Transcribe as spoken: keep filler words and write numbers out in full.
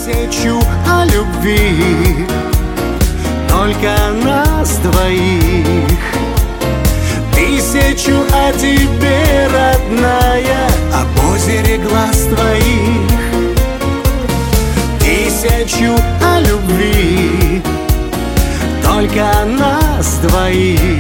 Тысячу о любви, только нас двоих. Тысячу о тебе, родная, об озере глаз твоих. Тысячу о любви, только нас двоих.